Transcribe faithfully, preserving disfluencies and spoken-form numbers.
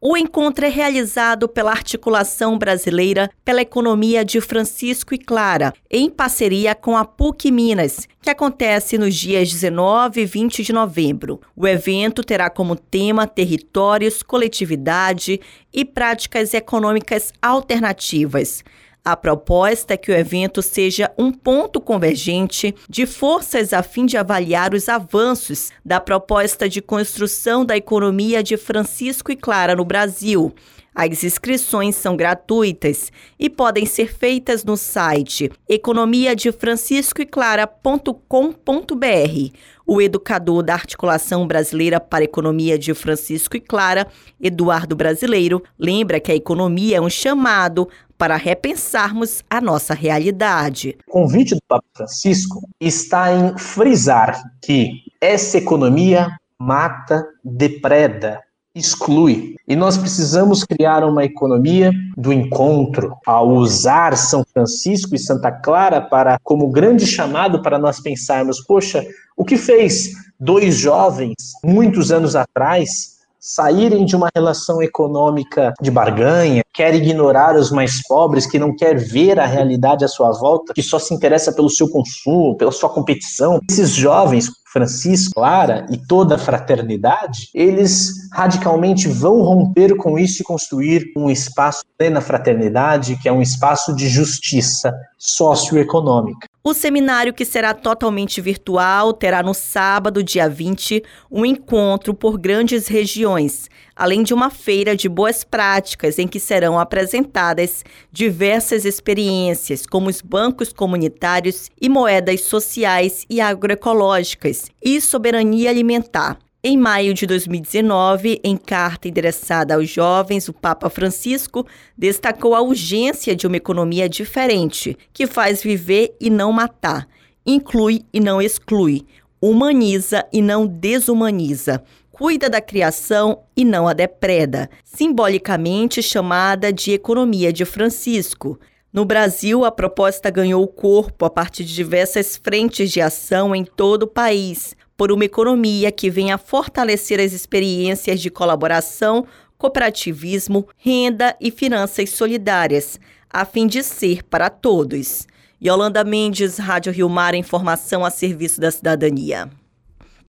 O encontro é realizado pela Articulação Brasileira pela Economia de Francisco e Clara, em parceria com a P U C Minas, que acontece nos dias dezenove e vinte de novembro. O evento terá como tema territórios, coletividade e práticas econômicas alternativas. A proposta é que o evento seja um ponto convergente de forças a fim de avaliar os avanços da proposta de construção da economia de Francisco e Clara no Brasil. As inscrições são gratuitas e podem ser feitas no site economia de francisco e clara ponto com ponto b r. O educador da Articulação Brasileira para a Economia de Francisco e Clara, Eduardo Brasileiro, lembra que a economia é um chamado para repensarmos a nossa realidade. O convite do Papa Francisco está em frisar que essa economia mata, depreda, exclui. E nós precisamos criar uma economia do encontro, ao usar São Francisco e Santa Clara para, como grande chamado para nós pensarmos, poxa, o que fez dois jovens, muitos anos atrás, saírem de uma relação econômica de barganha, quer ignorar os mais pobres, que não quer ver a realidade à sua volta, que só se interessa pelo seu consumo, pela sua competição. Esses jovens, Francisco, Clara e toda a fraternidade, eles radicalmente vão romper com isso e construir um espaço de plena fraternidade, que é um espaço de justiça socioeconômica. O seminário, que será totalmente virtual, terá no sábado, dia vinte, um encontro por grandes regiões, além de uma feira de boas práticas em que serão apresentadas diversas experiências, como os bancos comunitários e moedas sociais e agroecológicas e soberania alimentar. Em maio de dois mil e dezenove, em carta endereçada aos jovens, o Papa Francisco destacou a urgência de uma economia diferente, que faz viver e não matar, inclui e não exclui, humaniza e não desumaniza, cuida da criação e não a depreda, simbolicamente chamada de Economia de Francisco. No Brasil, a proposta ganhou corpo a partir de diversas frentes de ação em todo o país, por uma economia que venha fortalecer as experiências de colaboração, cooperativismo, renda e finanças solidárias, a fim de ser para todos. Yolanda Mendes, Rádio Rio Mar, informação a serviço da cidadania.